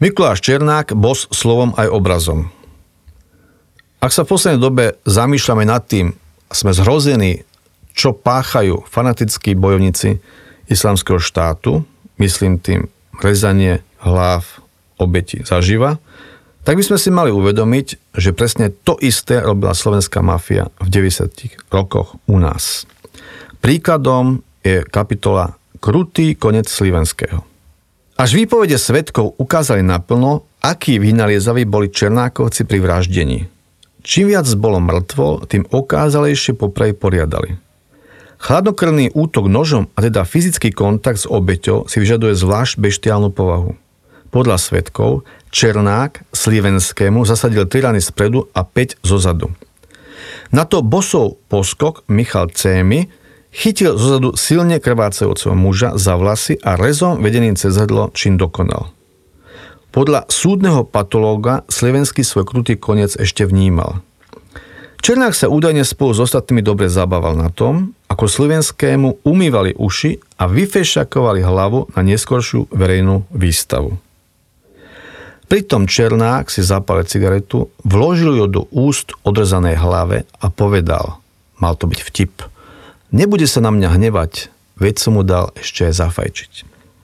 Mikuláš Černák, boss slovom aj obrazom. Ak sa v poslednej dobe zamýšľame nad tým, sme zhrození, čo páchajú fanatickí bojovníci Islamského štátu, myslím tým rezanie hlav obetí zaživa, tak by sme si mali uvedomiť, že presne to isté robila slovenská mafia v 90. rokoch u nás. Príkladom je kapitola Krutý koniec Slivenského. Až výpovede svedkov ukázali naplno, akí vynaliezaví boli Černákovci pri vraždení. Čím viac bolo mŕtvo, tým okázalejšie popravy poriadali. Chladnokrvný útok nožom, a teda fyzický kontakt s obeťou, si vyžaduje zvlášť beštiálnu povahu. Podľa svedkov Černák Slivenskému zasadil 3 rany spredu a 5 zozadu. Na to bosov poskok Michal Cémy chytil zozadu silne krvácajúceho muža za vlasy a rezom vedeným cez hrdlo čin dokonal. Podľa súdneho patológa Slivenský svoj krutý koniec ešte vnímal. Černák sa údajne spolu s ostatnými dobre zabával na tom, ako Slivenskému umývali uši a vyfešakovali hlavu na neskoršiu verejnú výstavu. Pritom Černák si zapálil cigaretu, vložil ju do úst odrezanej hlave a povedal, mal to byť vtip, nebude sa na mňa hnevať, veď som mu dal ešte aj zafajčiť.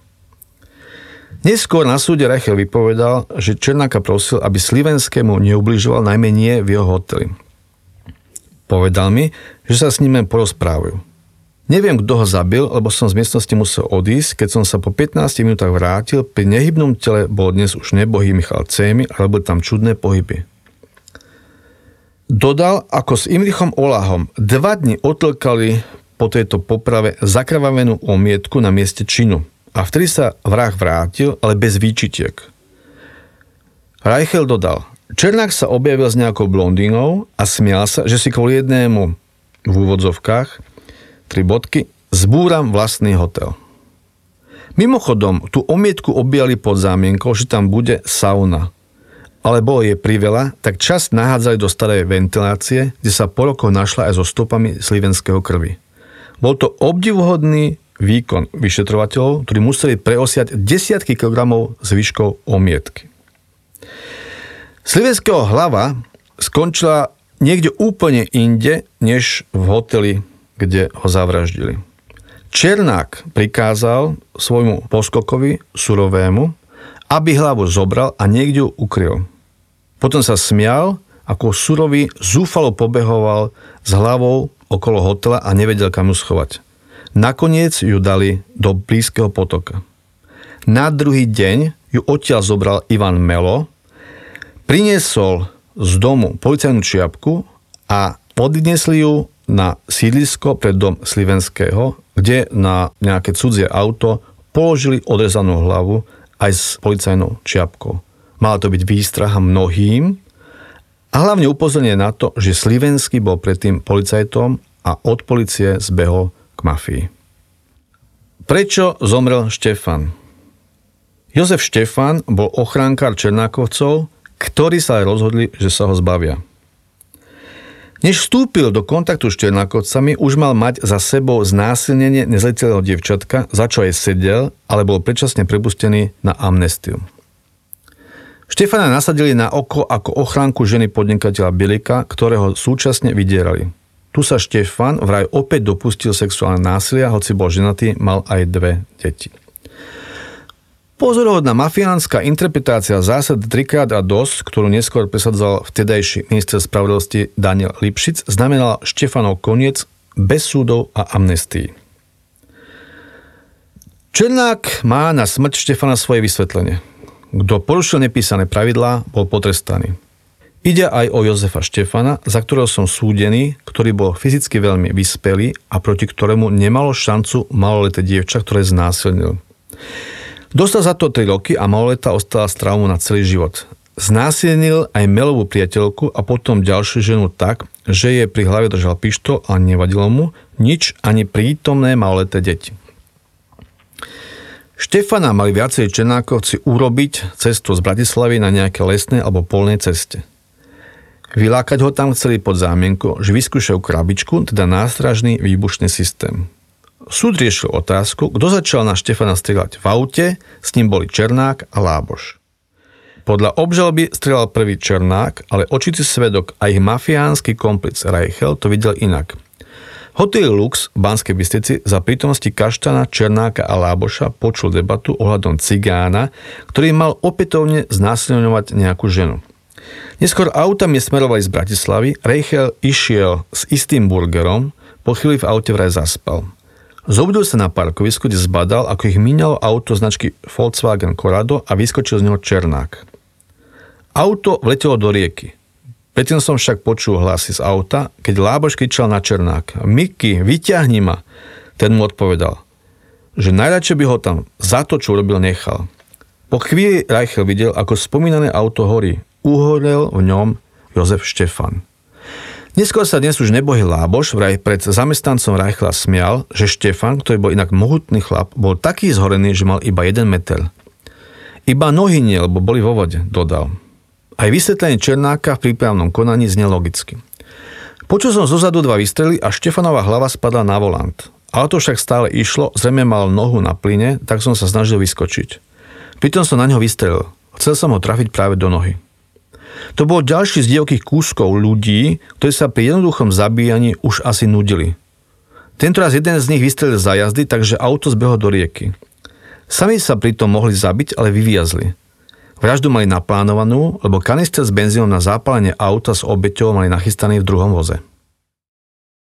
Neskôr na súde Reichel vypovedal, že Černáka prosil, aby Slivenskému neubližoval, najmä nie v jeho hoteli. Povedal mi, že sa s ním len porozprávajú. Neviem, kto ho zabil, lebo som z miestnosti musel odísť, keď som sa po 15 minútach vrátil, pri nehybnom tele bol dnes už nebohý Michal Cémy a robil tam čudné pohyby. Dodal, ako s Imrichom Olahom 2 dni otlkali po tejto poprave zakrvavenú omietku na mieste činu a vtedy sa vrah vrátil, ale bez výčitiek. Reichel dodal, Černák sa objavil s nejakou blondínou a smial sa, že si kvôli jednému v úvodzovkách 3 bodky zbúram vlastný hotel. Mimochodom, tú omietku objali pod zámienkou, že tam bude sauna. Ale bolo je priveľa, tak časť nahádzali do starej ventilácie, kde sa po rokoch našla aj so stopami slivenského krvi. Bol to obdivuhodný výkon vyšetrovateľov, ktorí museli preosiať desiatky kilogramov zvyškov omietky. Slivenského hlava skončila niekde úplne inde, než v hoteli, kde ho zavraždili. Černák prikázal svojmu poskokovi Surovému, aby hlavu zobral a niekde ju ukryl. Potom sa smial, ako Surový zúfalo pobehoval s hlavou okolo hotela a nevedel, kam ju schovať. Nakoniec ju dali do blízkeho potoka. Na druhý deň ju odtiaľ zobral Ivan Melo, priniesol z domu policajnú čiapku a odniesli ju na sídlisko pred dom Slivenského, kde na nejaké cudzie auto položili odrezanú hlavu aj s policajnou čiapkou. Mala to byť výstraha mnohým a hlavne upozornenie na to, že Slivenský bol predtým policajtom a od polície zbehol k mafii. Prečo zomrel Štefan? Jozef Štefan bol ochránkár Černákovcov, ktorí sa aj rozhodli, že sa ho zbavia. Než vstúpil do kontaktu s Černákovcami, už mal mať za sebou znásilnenie nezletilého dievčatka, za čo aj sedel, ale bol predčasne prepustený na amnestiu. Štefana nasadili na oko ako ochránku ženy podnikateľa Bilika, ktorého súčasne vydierali. Tu sa Štefan vraj opäť dopustil sexuálne násilia, hoci bol ženatý, mal aj 2 deti. Pozoruhodná mafiánska interpretácia zásad 3x a dosť, ktorú neskôr presadzoval vtedajší minister spravodlivosti Daniel Lipšic, znamenala Štefanov koniec bez súdov a amnestií. Černák má na smrť Štefana svoje vysvetlenie. Kto porušil nepísané pravidlá, bol potrestaný. Ide aj o Jozefa Štefana, za ktorého som súdený, ktorý bol fyzicky veľmi vyspelý a proti ktorému nemalo šancu maloleté dievča, ktoré znásilnil. Dostal za to 3 roky a maloletá ostala s traumou na celý život. Znásilnil aj Melovú priateľku a potom ďalšiu ženu tak, že jej pri hlave držal pištol a nevadilo mu nič ani prítomné maloleté deti. Štefana mali viacej Černákovci urobiť cestu z Bratislavy na nejaké lesnej alebo polnej ceste. Vylákať ho tam chceli pod zámienkou, že vyskúšajú krabičku, teda nástražný výbušný systém. Súd riešil otázku, kto začal na Štefana strieľať v aute, s ním boli Černák a Láboš. Podľa obžaloby strieľal prvý Černák, ale očitý svedok a ich mafiánsky komplic Reichel to videl inak. Hotel Lux v Banskej Bystrici za prítomnosti Kaštana, Černáka a Láboša počul debatu ohľadom cigána, ktorý mal opätovne znásilňovať nejakú ženu. Neskôr autami smerovali z Bratislavy, Reichel išiel s istým burgerom, po chvíli v aute vraj zaspal. Zobudil sa na parkovisku, kde zbadal, ako ich míňalo auto značky Volkswagen Corrado a vyskočil z neho Černák. Auto vletelo do rieky. Predtým som však počul hlasy z auta, keď Láboš kričal na Černáka: Miky, vyťahni ma! Ten mu odpovedal, že najradšej by ho tam za to, čo urobil, nechal. Po chvíli Reichel videl, ako spomínané auto horí. Uhorel v ňom Jozef Štefan. Neskôr sa dnes už nebohý Láboš vraj pred zamestnancom Reichela smial, že Štefan, ktorý bol inak mohutný chlap, bol taký zhorený, že mal iba 1 meter. Iba nohy nie, lebo boli vo vode, dodal. Aj vysvetlenie Černáka v prípravnom konaní znie logicky. Počul som zozadu 2 výstrely a Štefanova hlava spadla na volant. Auto však stále išlo, zrejme mal nohu na plyne, tak som sa snažil vyskočiť. Pritom som na ňo vystrelil. Chcel som ho trafiť práve do nohy. To bol ďalší z divokých kúskov ľudí, ktorí sa pri jednoduchom zabíjaní už asi nudili. Tentoraz jeden z nich vystrelil za jazdy, takže auto zbehlo do rieky. Sami sa pritom mohli zabiť, ale vyviazli. Vraždu mali naplánovanú, lebo kanister s benzínom na zápalenie auta s obeťou mali nachystaný v druhom voze.